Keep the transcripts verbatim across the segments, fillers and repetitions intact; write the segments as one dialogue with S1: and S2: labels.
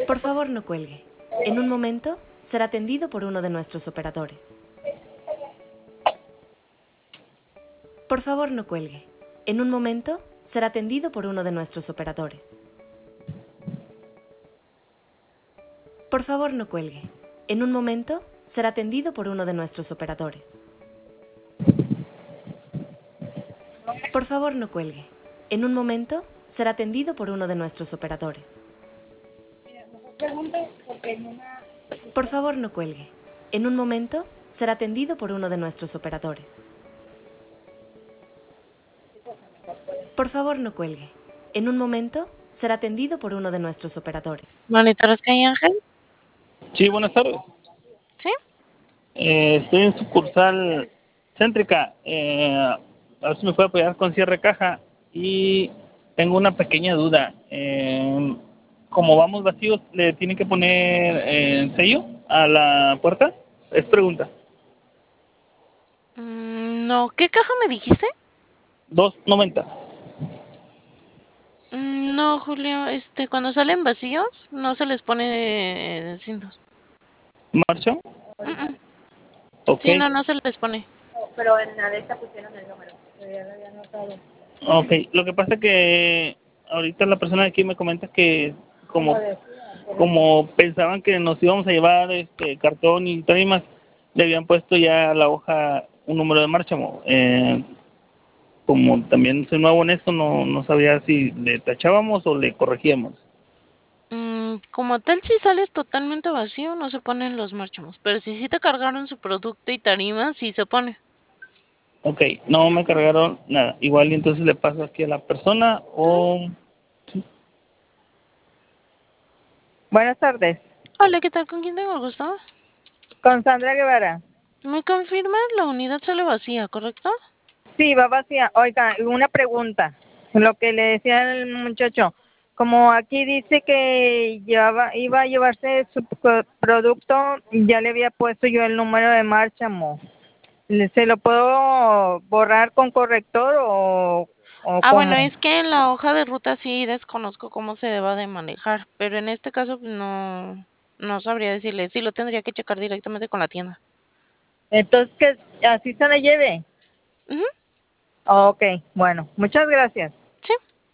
S1: Por favor, no cuelgue. En un momento será atendido por uno de nuestros operadores. Por favor, no cuelgue. En un momento será atendido por uno de nuestros operadores. Por favor, no cuelgue. En un momento será atendido por uno de nuestros operadores. Por favor, no cuelgue. En un momento será atendido por uno de nuestros operadores. Por favor, no cuelgue. En un momento será atendido por uno de nuestros operadores. Por favor, no cuelgue. En un momento será atendido por uno de nuestros operadores.
S2: ¿Monitores que hay, Ángel?
S3: Sí, buenas tardes.
S2: ¿Sí?
S3: Eh, estoy en sucursal céntrica. Eh, a ver si me puede apoyar con cierre de caja. Y tengo una pequeña duda. Eh, como vamos vacíos, ¿le tienen que poner eh, sello a la puerta? Es pregunta.
S2: Mm, no, ¿qué caja me dijiste?
S3: dos noventa.
S2: Mm, no, Julio, este, cuando salen vacíos, no se les pone eh, cintos.
S3: ¿Marcha?
S2: Mm, mm.
S3: Ok.
S2: Sí, no, no se les pone.
S4: Pero en la de esta pusieron el número, pero ya lo había anotado.
S3: Ok, lo que pasa es que ahorita la persona de aquí me comenta que como, como pensaban que nos íbamos a llevar este cartón y más, le habían puesto ya a la hoja un número de márchamo. Eh, como también soy nuevo en esto, no, no sabía si le tachábamos o le corregíamos.
S2: Mm, como tal, si sales totalmente vacío, no se ponen los márchamos. Pero si sí te cargaron su producto y tarima, sí se pone.
S3: Ok, no me cargaron nada. Igual y entonces le paso aquí a la persona o...
S5: Buenas tardes.
S2: Hola, ¿qué tal? ¿Con quién tengo el gusto?
S5: Con Sandra Guevara.
S2: ¿Me confirmas? La unidad sale vacía, ¿correcto?
S5: Sí, va vacía. Oiga, una pregunta. Lo que le decía el muchacho. Como aquí dice que llevaba, iba a llevarse su co- producto, ya le había puesto yo el número de márchamo. ¿Le- ¿Se lo puedo borrar con corrector o, o
S2: Ah, bueno,
S5: cómo?
S2: es que en la hoja de ruta sí desconozco cómo se deba de manejar, pero en este caso pues, no, no sabría decirle. Sí, lo tendría que checar directamente con la tienda.
S5: Entonces, que así se la lleve.
S2: Ujú,
S5: Ok, bueno, muchas gracias.
S2: sí.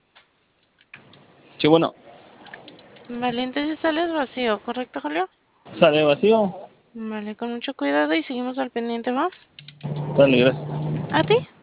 S3: Sí, bueno,
S2: Vale, entonces sales vacío, ¿correcto, Julio?
S3: sale vacío.
S2: Vale, con mucho cuidado y seguimos al pendiente, ¿va?
S3: Sale, gracias.
S2: ¿A ti?